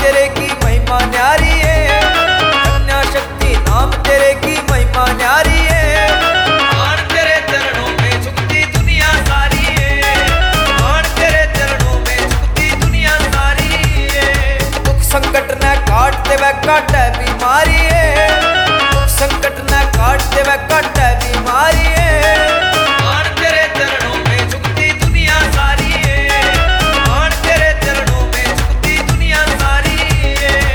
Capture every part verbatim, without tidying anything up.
तेरे की महिमा न्यारी है, कन्या शक्ति नाम तेरे की महिमा न्यारी है। मान तेरे चरणों में झुकती दुनिया सारी है, मान तेरे चरणों में झुकती दुनिया सारी है। दुख संकट न काट देवे काटे बीमारी है, दुख संकट न काट देवे काटे बीमारी है। मान तेरे चरणों में झुकती दुनिया सारी है, मान तेरे चरणों में झुकती दुनिया सारी है।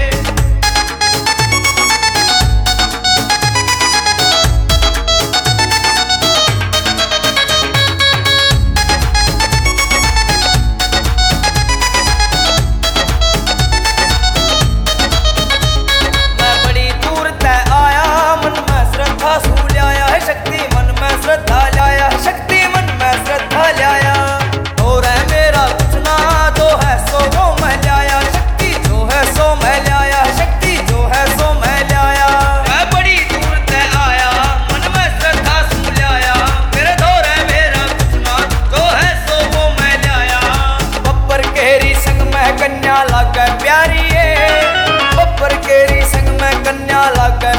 मैं बड़ी दूर तय आया, मन में श्रद्धा सू लाया है शक्ति, मन में श्रद्धा लाया है शक्ति, मन में श्रद्धा लाया। और है मेरा कुछ ना जो है सो वो मैं लाया, शक्ति जो है सो मैं लाया, शक्ति जो है सो मैं लाया। मैं बड़ी दूर तय आया, मन में श्रद्धा सू लाया, मेरे दौर है मेरा कुछ ना जो है सो वो मैं लाया। बब्बर केरी संग में कन्या लागे प्यारी है, बब्बर केरी संग में कन्या लागे